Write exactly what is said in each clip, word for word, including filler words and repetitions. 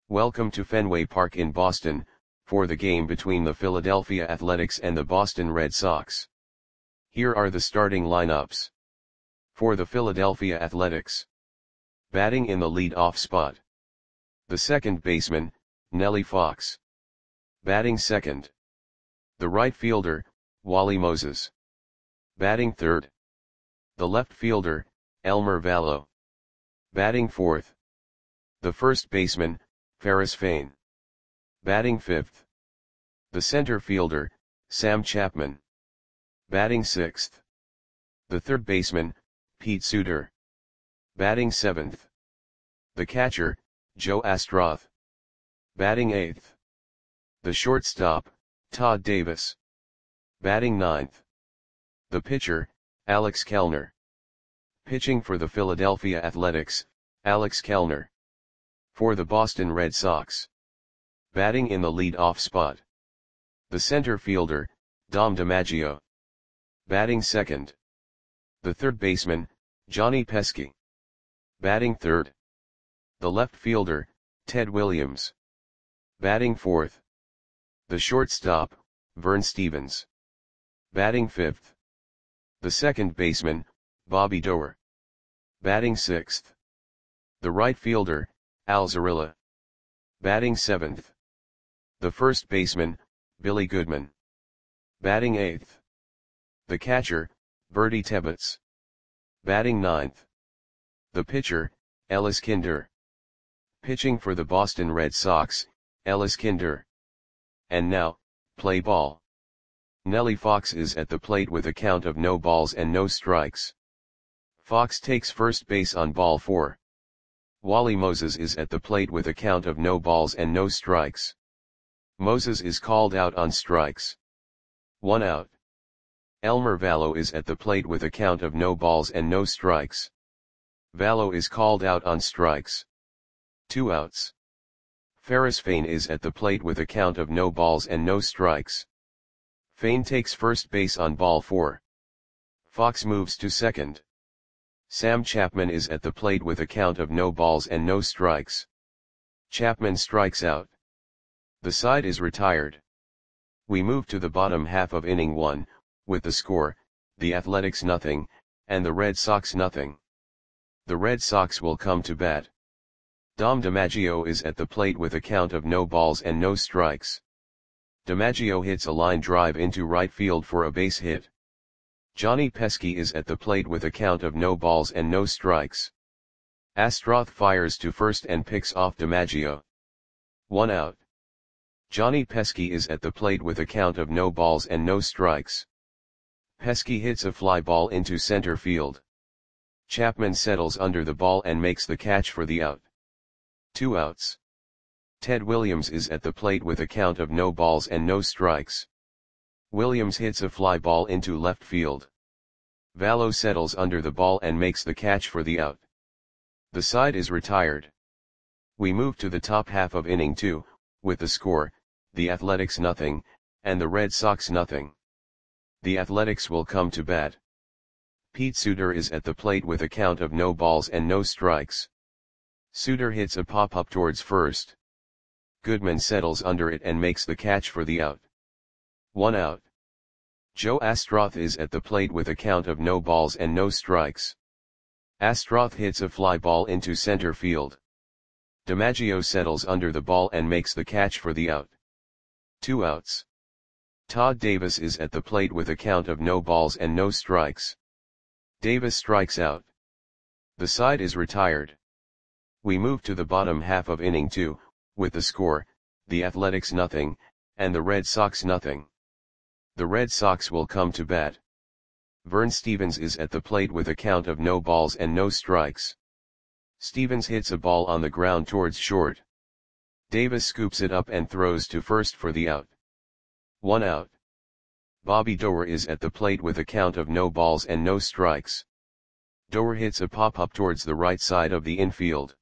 Welcome to Fenway Park in Boston, for the game between the Philadelphia Athletics and the Boston Red Sox. Here are the starting lineups. For the Philadelphia Athletics. Batting in the lead-off spot. The second baseman, Nellie Fox. Batting second. The right fielder, Wally Moses. Batting third. The left fielder, Elmer Valo. Batting fourth. The first baseman, Ferris Fain. Batting fifth. The center fielder, Sam Chapman. Batting sixth. The third baseman, Pete Suter. Batting seventh. The catcher, Joe Astroth. Batting eighth. The shortstop, Todd Davis. Batting ninth. The pitcher, Alex Kellner. Pitching for the Philadelphia Athletics, Alex Kellner. For the Boston Red Sox. Batting in the lead-off spot. The center fielder, Dom DiMaggio. Batting second. The third baseman, Johnny Pesky. Batting third. The left fielder, Ted Williams. Batting fourth. The shortstop, Vern Stephens. Batting fifth. The second baseman, Bobby Doerr. Batting sixth. The right fielder, Al Zarilla. Batting seventh. The first baseman, Billy Goodman. Batting eighth. The catcher, Bertie Tebbetts. Batting ninth. The pitcher, Ellis Kinder. Pitching for the Boston Red Sox, Ellis Kinder. And now, play ball. Nellie Fox is at the plate with a count of no balls and no strikes. Fox takes first base on ball four. Wally Moses is at the plate with a count of no balls and no strikes. Moses is called out on strikes. One out. Elmer Valo is at the plate with a count of no balls and no strikes. Valo is called out on strikes. Two outs. Ferris Fain is at the plate with a count of no balls and no strikes. Fain takes first base on ball four. Fox moves to second. Sam Chapman is at the plate with a count of no balls and no strikes. Chapman strikes out. The side is retired. We move to the bottom half of inning one, with the score, the Athletics nothing, and the Red Sox nothing. The Red Sox will come to bat. Dom DiMaggio is at the plate with a count of no balls and no strikes. DiMaggio hits a line drive into right field for a base hit. Johnny Pesky is at the plate with a count of no balls and no strikes. Astroth fires to first and picks off DiMaggio. One out. Johnny Pesky is at the plate with a count of no balls and no strikes. Pesky hits a fly ball into center field. Chapman settles under the ball and makes the catch for the out. Two outs. Ted Williams is at the plate with a count of no balls and no strikes. Williams hits a fly ball into left field. Valo settles under the ball and makes the catch for the out. The side is retired. We move to the top half of inning two, with the score, the Athletics nothing, and the Red Sox nothing. The Athletics will come to bat. Pete Suter is at the plate with a count of no balls and no strikes. Suter hits a pop-up towards first. Goodman settles under it and makes the catch for the out. One out. Joe Astroth is at the plate with a count of no balls and no strikes. Astroth hits a fly ball into center field. DiMaggio settles under the ball and makes the catch for the out. Two outs. Todd Davis is at the plate with a count of no balls and no strikes. Davis strikes out. The side is retired. We move to the bottom half of inning two, with the score, the Athletics nothing, and the Red Sox nothing. The Red Sox will come to bat. Vern Stephens is at the plate with a count of no balls and no strikes. Stephens hits a ball on the ground towards short. Davis scoops it up and throws to first for the out. One out. Bobby Doerr is at the plate with a count of no balls and no strikes. Doerr hits a pop-up towards the right side of the infield.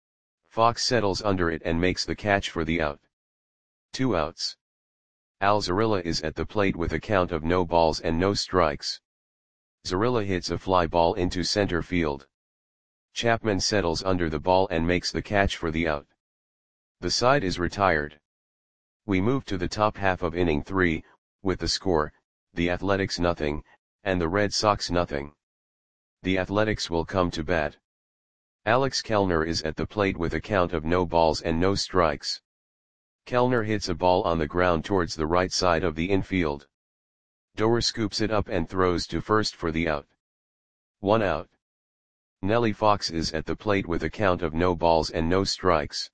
Fox settles under it and makes the catch for the out. Two outs. Al Zarilla is at the plate with a count of no balls and no strikes. Zarilla hits a fly ball into center field. Chapman settles under the ball and makes the catch for the out. The side is retired. We move to the top half of inning three, with the score, the Athletics nothing, and the Red Sox nothing. The Athletics will come to bat. Alex Kellner is at the plate with a count of no balls and no strikes. Kellner hits a ball on the ground towards the right side of the infield. Doer scoops it up and throws to first for the out. One out. Nellie Fox is at the plate with a count of no balls and no strikes.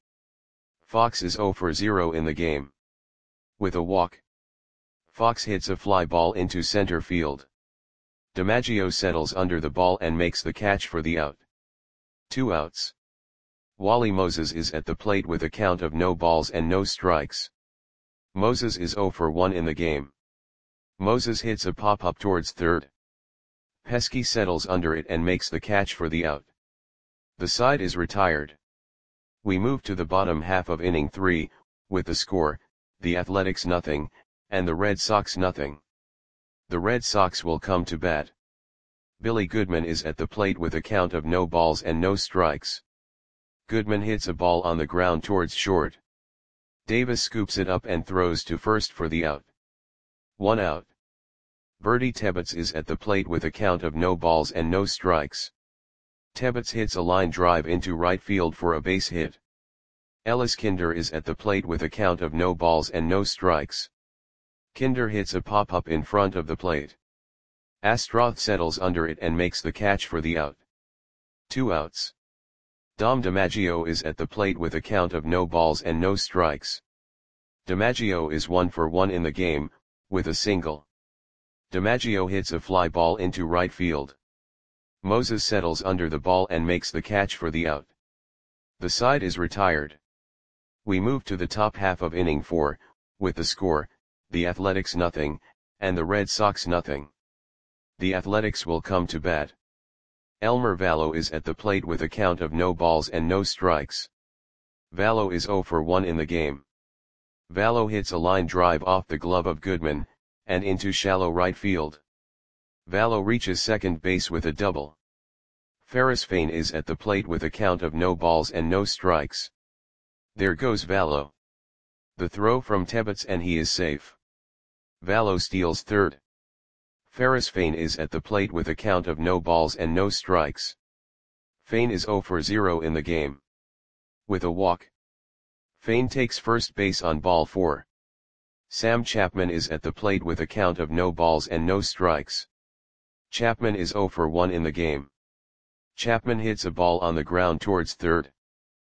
Fox is zero for zero in the game. With a walk, Fox hits a fly ball into center field. DiMaggio settles under the ball and makes the catch for the out. Two outs. Wally Moses is at the plate with a count of no balls and no strikes. Moses is zero for one in the game. Moses hits a pop-up towards third. Pesky settles under it and makes the catch for the out. The side is retired. We move to the bottom half of inning three, with the score, the Athletics nothing, and the Red Sox nothing. The Red Sox will come to bat. Billy Goodman is at the plate with a count of no balls and no strikes. Goodman hits a ball on the ground towards short. Davis scoops it up and throws to first for the out. One out. Bertie Tebbetts is at the plate with a count of no balls and no strikes. Tebbetts hits a line drive into right field for a base hit. Ellis Kinder is at the plate with a count of no balls and no strikes. Kinder hits a pop-up in front of the plate. Astroth settles under it and makes the catch for the out. Two outs. Dom DiMaggio is at the plate with a count of no balls and no strikes. DiMaggio is one for one in the game, with a single. DiMaggio hits a fly ball into right field. Moses settles under the ball and makes the catch for the out. The side is retired. We move to the top half of inning four, with the score, the Athletics nothing, and the Red Sox nothing. The Athletics will come to bat. Elmer Vallo is at the plate with a count of no balls and no strikes. Vallo is zero for one in the game. Vallo hits a line drive off the glove of Goodman, and into shallow right field. Vallo reaches second base with a double. Ferris Fain is at the plate with a count of no balls and no strikes. There goes Vallo. The throw from Tebbetts and he is safe. Vallo steals third. Ferris Fain is at the plate with a count of no balls and no strikes. Fain is zero for zero in the game. With a walk, Fain takes first base on ball four. Sam Chapman is at the plate with a count of no balls and no strikes. Chapman is zero for one in the game. Chapman hits a ball on the ground towards third.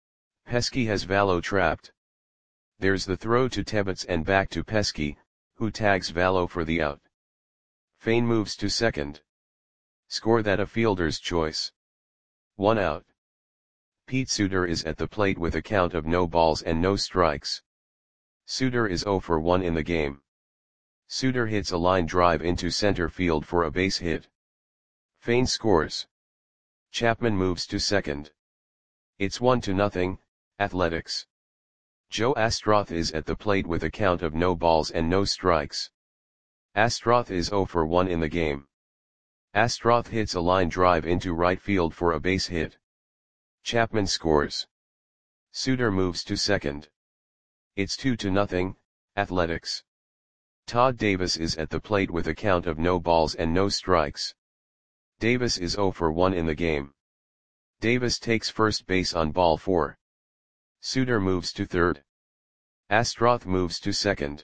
Pesky has Vallo trapped. There's the throw to Tebbetts and back to Pesky, who tags Vallo for the out. Fain moves to second. Score that a fielder's choice. One out. Pete Suter is at the plate with a count of no balls and no strikes. Suter is zero for one in the game. Suter hits a line drive into center field for a base hit. Fain scores. Chapman moves to second. It's one to nothing, Athletics. Joe Astroth is at the plate with a count of no balls and no strikes. Astroth is zero for one in the game. Astroth hits a line drive into right field for a base hit. Chapman scores. Suter moves to second. It's two to nothing, Athletics. Todd Davis is at the plate with a count of no balls and no strikes. Davis is zero for one in the game. Davis takes first base on ball four. Suter moves to third. Astroth moves to second.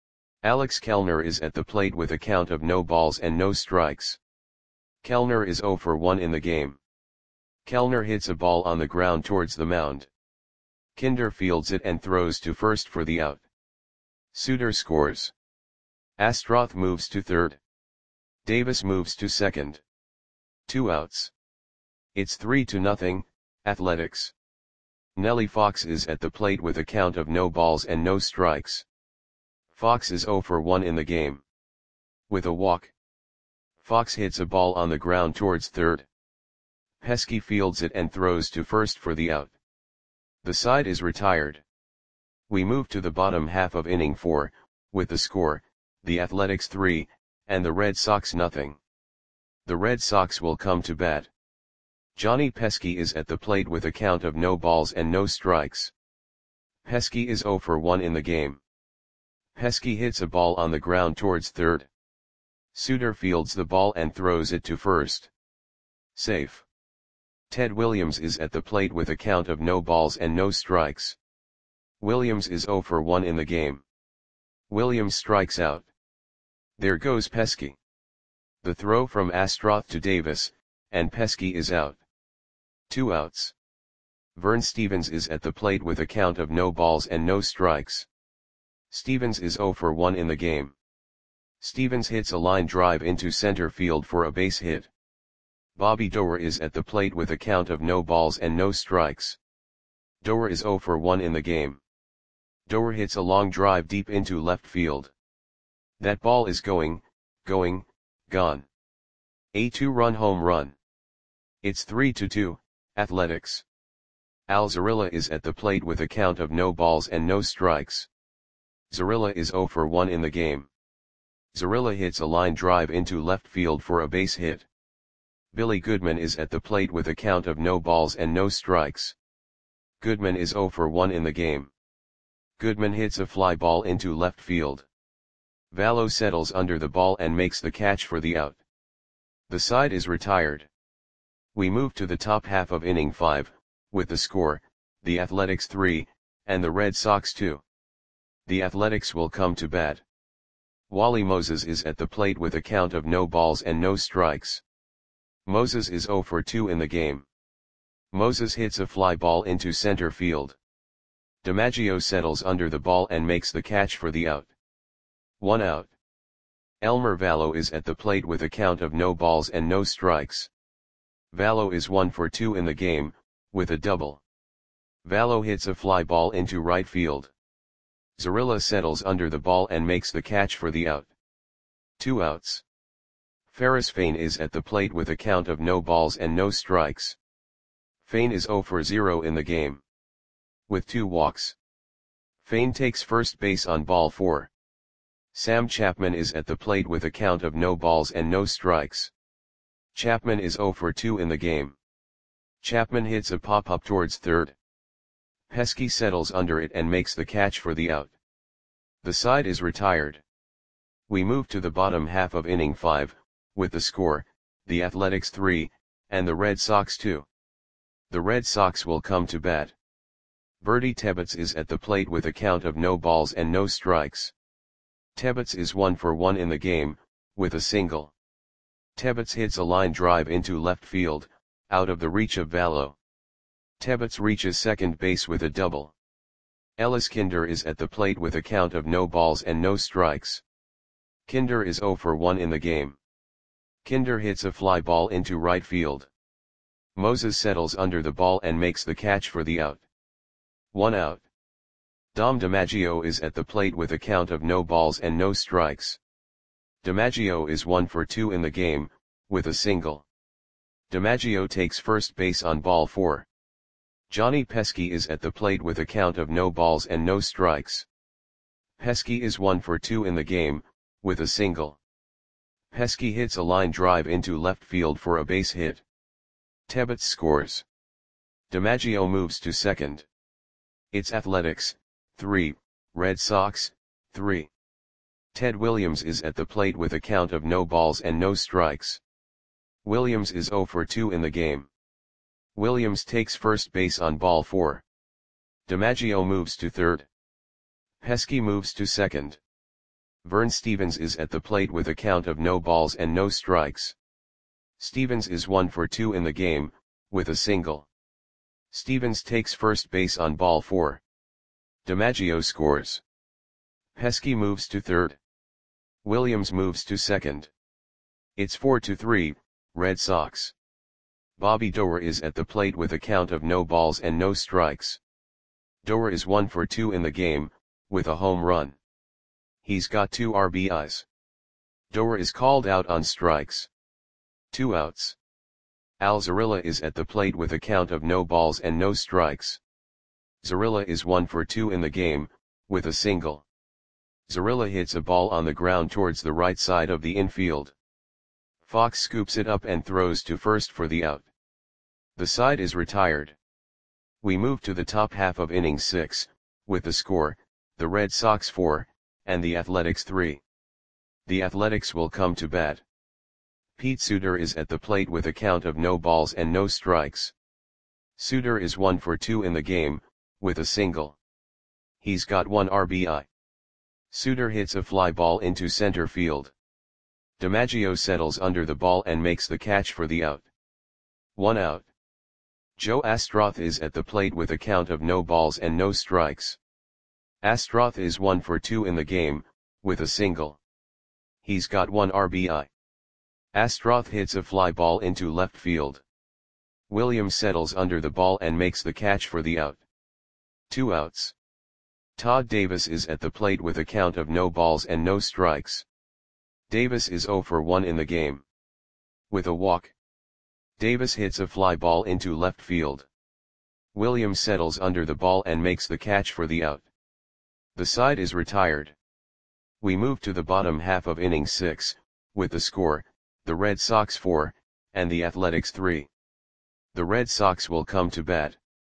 Alex Kellner is at the plate with a count of no balls and no strikes. Kellner is zero for one in the game. Kellner hits a ball on the ground towards the mound. Kinder fields it and throws to first for the out. Suter scores. Astroth moves to third. Davis moves to second. Two outs. It's three to nothing, Athletics. Nellie Fox is at the plate with a count of no balls and no strikes. Fox is zero for one in the game. With a walk, Fox hits a ball on the ground towards third. Pesky fields it and throws to first for the out. The side is retired. We move to the bottom half of inning four, with the score, the Athletics three, and the Red Sox nothing. The Red Sox will come to bat. Johnny Pesky is at the plate with a count of no balls and no strikes. Pesky is zero for one in the game. Pesky hits a ball on the ground towards third. Suitor fields the ball and throws it to first. Safe. Ted Williams is at the plate with a count of no balls and no strikes. Williams is zero for one in the game. Williams strikes out. There goes Pesky. The throw from Astroth to Davis, and Pesky is out. Two outs. Vern Stevens is at the plate with a count of no balls and no strikes. Stevens is zero for one in the game. Stevens hits a line drive into center field for a base hit. Bobby Doerr is at the plate with a count of no balls and no strikes. Doerr is zero for one in the game. Doerr hits a long drive deep into left field. That ball is going, going, gone. A two-run home run. It's three to two, Athletics. Al Zarilla is at the plate with a count of no balls and no strikes. Zarilla is zero for one in the game. Zarilla hits a line drive into left field for a base hit. Billy Goodman is at the plate with a count of no balls and no strikes. Goodman is zero for one in the game. Goodman hits a fly ball into left field. Vallo settles under the ball and makes the catch for the out. The side is retired. We move to the top half of inning five, with the score, the Athletics three, and the Red Sox two. The Athletics will come to bat. Wally Moses is at the plate with a count of no balls and no strikes. Moses is zero for two in the game. Moses hits a fly ball into center field. DiMaggio settles under the ball and makes the catch for the out. One out. Elmer Vallo is at the plate with a count of no balls and no strikes. Vallo is one for two in the game, with a double. Vallo hits a fly ball into right field. Zarilla settles under the ball and makes the catch for the out. Two outs. Ferris Fain is at the plate with a count of no balls and no strikes. Fain is zero for zero in the game. With two walks. Fain takes first base on ball four. Sam Chapman is at the plate with a count of no balls and no strikes. Chapman is zero for two in the game. Chapman hits a pop-up towards third. Pesky settles under it and makes the catch for the out. The side is retired. We move to the bottom half of inning five, with the score, the Athletics three, and the Red Sox two. The Red Sox will come to bat. Bertie Tebbetts is at the plate with a count of no balls and no strikes. Tebbetts is one for one in the game, with a single. Tebbetts hits a line drive into left field, out of the reach of Vallo. Tebbetts reaches second base with a double. Ellis Kinder is at the plate with a count of no balls and no strikes. Kinder is zero for one in the game. Kinder hits a fly ball into right field. Moses settles under the ball and makes the catch for the out. One out. Dom DiMaggio is at the plate with a count of no balls and no strikes. DiMaggio is one for two in the game, with a single. DiMaggio takes first base on ball four. Johnny Pesky is at the plate with a count of no balls and no strikes. Pesky is one for two in the game, with a single. Pesky hits a line drive into left field for a base hit. Tebbetts scores. DiMaggio moves to second. It's Athletics, three, Red Sox, three. Ted Williams is at the plate with a count of no balls and no strikes. Williams is zero for two in the game. Williams takes first base on ball four. DiMaggio moves to third. Pesky moves to second. Vern Stevens is at the plate with a count of no balls and no strikes. Stevens is one for two in the game, with a single. Stevens takes first base on ball four. DiMaggio scores. Pesky moves to third. Williams moves to second. It's four to three, Red Sox. Bobby Doerr is at the plate with a count of no balls and no strikes. Doerr is one for two in the game, with a home run. He's got two R B Is. Doerr is called out on strikes. Two outs. Al Zarilla is at the plate with a count of no balls and no strikes. Zarilla is one for two in the game, with a single. Zarilla hits a ball on the ground towards the right side of the infield. Fox scoops it up and throws to first for the out. The side is retired. We move to the top half of inning six, with the score, the Red Sox four, and the Athletics three. The Athletics will come to bat. Pete Suter is at the plate with a count of no balls and no strikes. Suter is one for two in the game, with a single. He's got one R B I. Suter hits a fly ball into center field. DiMaggio settles under the ball and makes the catch for the out. One out. Joe Astroth is at the plate with a count of no balls and no strikes. Astroth is one for two in the game, with a single. He's got one R B I. Astroth hits a fly ball into left field. Williams settles under the ball and makes the catch for the out. Two outs. Todd Davis is at the plate with a count of no balls and no strikes. Davis is zero for one in the game. With a walk. Davis hits a fly ball into left field. Williams settles under the ball and makes the catch for the out. The side is retired. We move to the bottom half of inning six, with the score, the Red Sox four, and the Athletics three. The Red Sox will come to bat.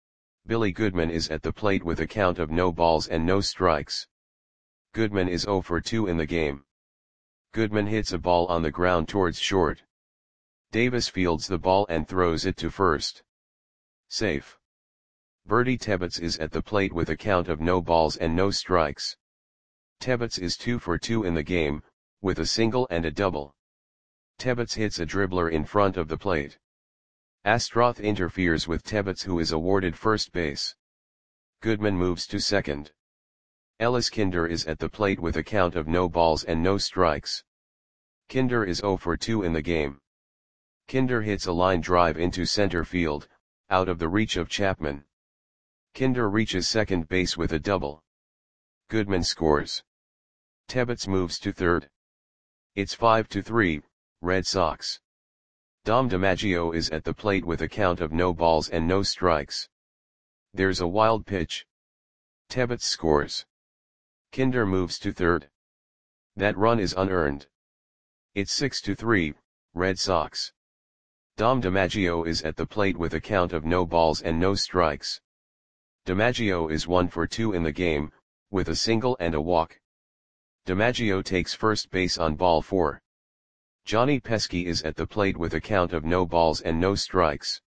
Billy Goodman is at the plate with a count of no balls and no strikes. Goodman is zero for two in the game. Goodman hits a ball on the ground towards short. Davis fields the ball and throws it to first. Safe. Bertie Tebbetts is at the plate with a count of no balls and no strikes. Tebbetts is two for two in the game, with a single and a double. Tebbetts hits a dribbler in front of the plate. Astroth interferes with Tebbetts, who is awarded first base. Goodman moves to second. Ellis Kinder is at the plate with a count of no balls and no strikes. Kinder is zero for two in the game. Kinder hits a line drive into center field, out of the reach of Chapman. Kinder reaches second base with a double. Goodman scores. Tebbetts moves to third. It's five to three, Red Sox. Dom DiMaggio is at the plate with a count of no balls and no strikes. There's a wild pitch. Tebbetts scores. Kinder moves to third. That run is unearned. It's six to three, Red Sox. Dom DiMaggio is at the plate with a count of no balls and no strikes. DiMaggio is one for two in the game, with a single and a walk. DiMaggio takes first base on ball four. Johnny Pesky is at the plate with a count of no balls and no strikes.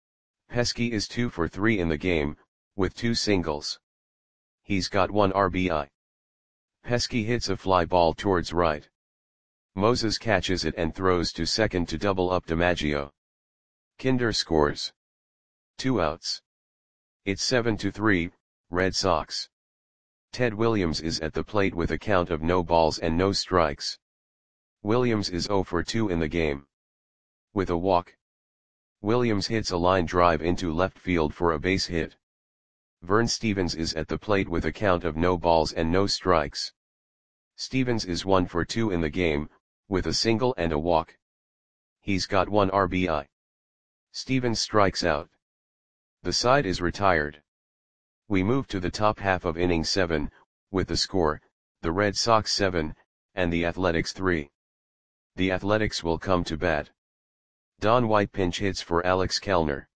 Pesky is two for three in the game, with two singles. He's got one R B I. Pesky hits a fly ball towards right. Moses catches it and throws to second to double up DiMaggio. Kinder scores. Two outs. It's seven to three, Red Sox. Ted Williams is at the plate with a count of no balls and no strikes. Williams is zero for two in the game. With a walk. Williams hits a line drive into left field for a base hit. Vern Stevens is at the plate with a count of no balls and no strikes. Stevens is one for two in the game, with a single and a walk. He's got one R B I. Stevens strikes out. The side is retired. We move to the top half of inning seven, with the score, the Red Sox seven, and the Athletics three. The Athletics will come to bat. Don White pinch hits for Alex Kellner.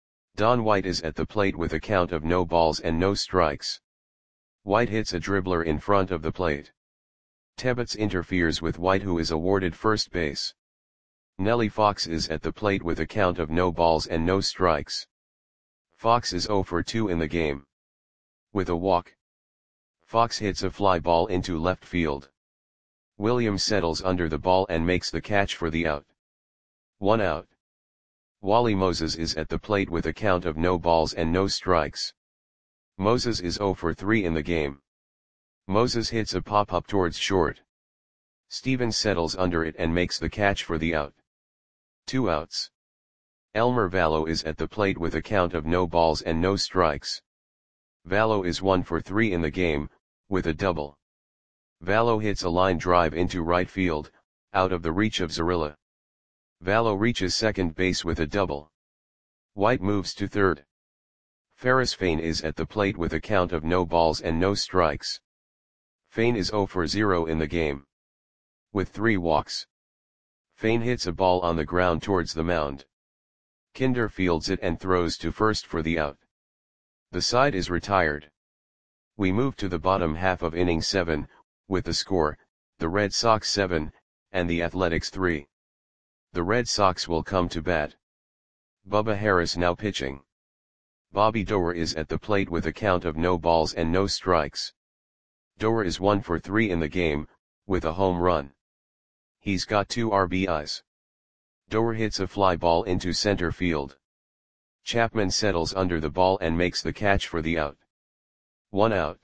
Don White is at the plate with a count of no balls and no strikes. White hits a dribbler in front of the plate. Tebbetts interferes with White, who is awarded first base. Nellie Fox is at the plate with a count of no balls and no strikes. Fox is zero for two in the game. With a walk. Fox hits a fly ball into left field. Williams settles under the ball and makes the catch for the out. One out. Wally Moses is at the plate with a count of no balls and no strikes. Moses is zero for three in the game. Moses hits a pop-up towards short. Stevens settles under it and makes the catch for the out. Two outs. Elmer Vallo is at the plate with a count of no balls and no strikes. Vallo is one for three in the game, with a double. Vallo hits a line drive into right field, out of the reach of Zarilla. Vallo reaches second base with a double. White moves to third. Ferris Fain is at the plate with a count of no balls and no strikes. Fain is zero for zero in the game. With three walks. Fain hits a ball on the ground towards the mound. Kinder fields it and throws to first for the out. The side is retired. We move to the bottom half of inning seven, with the score, the Red Sox seven, and the Athletics three. The Red Sox will come to bat. Bubba Harris now pitching. Bobby Doerr is at the plate with a count of no balls and no strikes. Doerr is one for three in the game, with a home run. He's got two R B Is. Doerr hits a fly ball into center field. Chapman settles under the ball and makes the catch for the out. One out.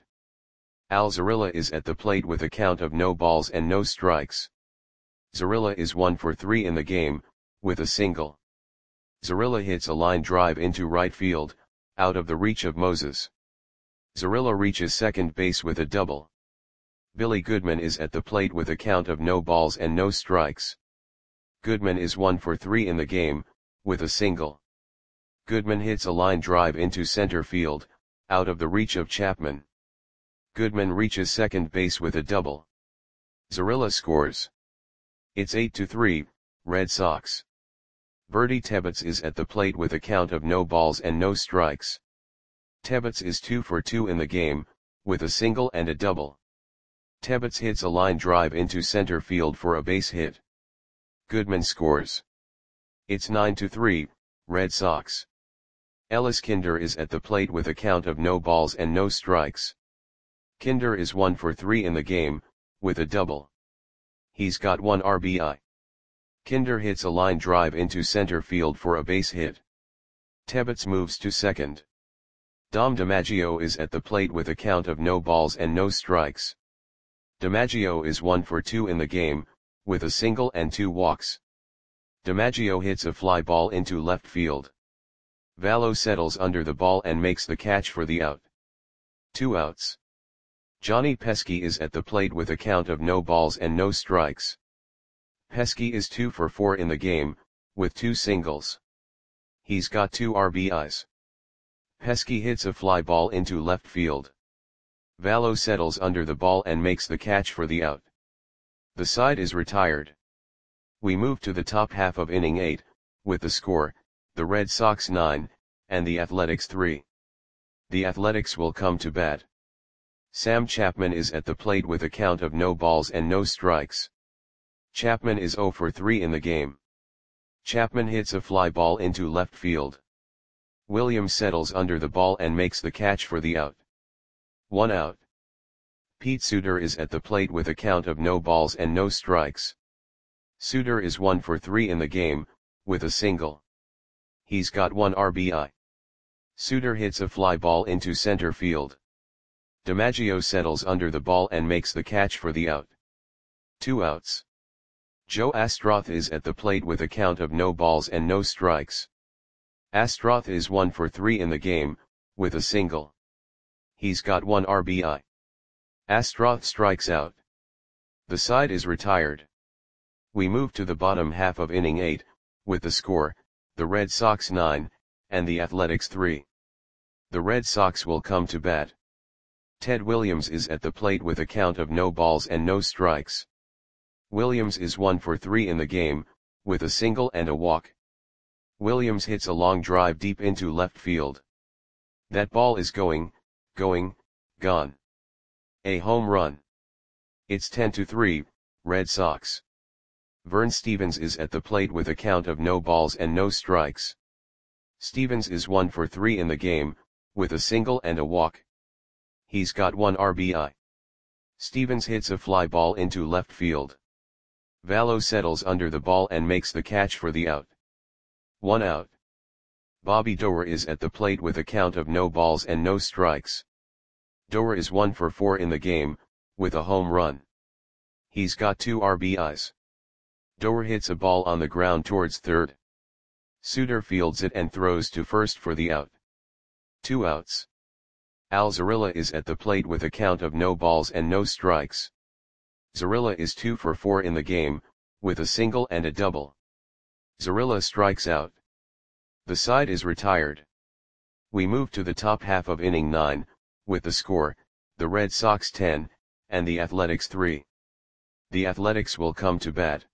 Al Zarilla is at the plate with a count of no balls and no strikes. Zarilla is one for three in the game, with a single. Zarilla hits a line drive into right field, out of the reach of Moses. Zarilla reaches second base with a double. Billy Goodman is at the plate with a count of no balls and no strikes. Goodman is one for three in the game, with a single. Goodman hits a line drive into center field, out of the reach of Chapman. Goodman reaches second base with a double. Zarilla scores. It's eight to three, Red Sox. Bertie Tebbetts is at the plate with a count of no balls and no strikes. Tebbetts is two for two in the game, with a single and a double. Tebbetts hits a line drive into center field for a base hit. Goodman scores. It's nine to three, Red Sox. Ellis Kinder is at the plate with a count of no balls and no strikes. Kinder is one for three in the game, with a double. He's got one R B I. Kinder hits a line drive into center field for a base hit. Tebbetts moves to second. Dom DiMaggio is at the plate with a count of no balls and no strikes. DiMaggio is one for two in the game, with a single and two walks. DiMaggio hits a fly ball into left field. Vallo settles under the ball and makes the catch for the out. Two outs. Johnny Pesky is at the plate with a count of no balls and no strikes. Pesky is two for four in the game, with two singles. He's got two R B Is. Pesky hits a fly ball into left field. Vallo settles under the ball and makes the catch for the out. The side is retired. We move to the top half of inning eight, with the score, the Red Sox nine, and the Athletics three. The Athletics will come to bat. Sam Chapman is at the plate with a count of no balls and no strikes. Chapman is zero for three in the game. Chapman hits a fly ball into left field. Williams settles under the ball and makes the catch for the out. One out. Pete Suter is at the plate with a count of no balls and no strikes. Suter is one for three in the game, with a single. He's got one R B I. Suter hits a fly ball into center field. DiMaggio settles under the ball and makes the catch for the out. Two outs. Joe Astroth is at the plate with a count of no balls and no strikes. Astroth is one for three in the game, with a single. He's got one R B I. Astroth strikes out. The side is retired. We move to the bottom half of inning eight, with the score, the Red Sox nine, and the Athletics three. The Red Sox will come to bat. Ted Williams is at the plate with a count of no balls and no strikes. Williams is one for three in the game, with a single and a walk. Williams hits a long drive deep into left field. That ball is going, going, gone. A home run. It's ten to three, Red Sox. Vern Stevens is at the plate with a count of no balls and no strikes. Stevens is one for three in the game, with a single and a walk. He's got one R B I. Stevens hits a fly ball into left field. Vallo settles under the ball and makes the catch for the out. One out. Bobby Doerr is at the plate with a count of no balls and no strikes. Doerr is one for four in the game, with a home run. He's got two R B Is. Doerr hits a ball on the ground towards third. Suter fields it and throws to first for the out. Two outs. Al Zarilla is at the plate with a count of no balls and no strikes. Zarilla is two for four in the game, with a single and a double. Zarilla strikes out. The side is retired. We move to the top half of inning nine, with the score, the Red Sox ten, and the Athletics three. The Athletics will come to bat.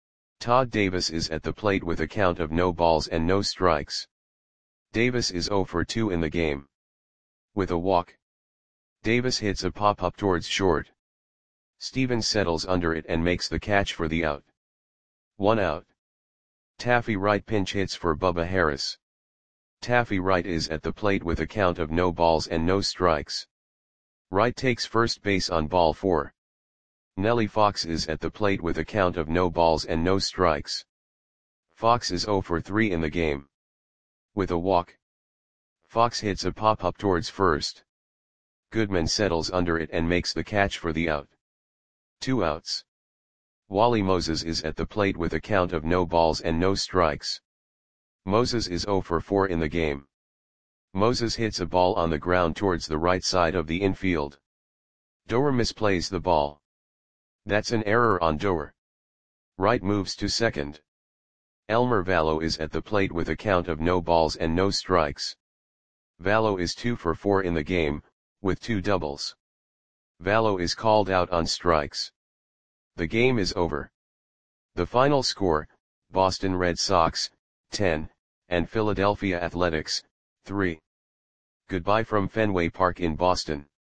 Todd Davis is at the plate with a count of no balls and no strikes. Davis is zero for two in the game. With a walk. Davis hits a pop-up towards short. Stevens settles under it and makes the catch for the out. One out. Taffy Wright pinch hits for Bubba Harris. Taffy Wright is at the plate with a count of no balls and no strikes. Wright takes first base on ball four. Nellie Fox is at the plate with a count of no balls and no strikes. Fox is oh for three in the game. With a walk, Fox hits a pop-up towards first. Goodman settles under it and makes the catch for the out. Two outs. Wally Moses is at the plate with a count of no balls and no strikes. Moses is oh for four in the game. Moses hits a ball on the ground towards the right side of the infield. Doer misplays the ball. That's an error on Doer. Wright moves to second. Elmer Vallo is at the plate with a count of no balls and no strikes. Vallo is two for four in the game, with two doubles. Vallo is called out on strikes. The game is over. The final score, Boston Red Sox, ten, and Philadelphia Athletics, three. Goodbye from Fenway Park in Boston.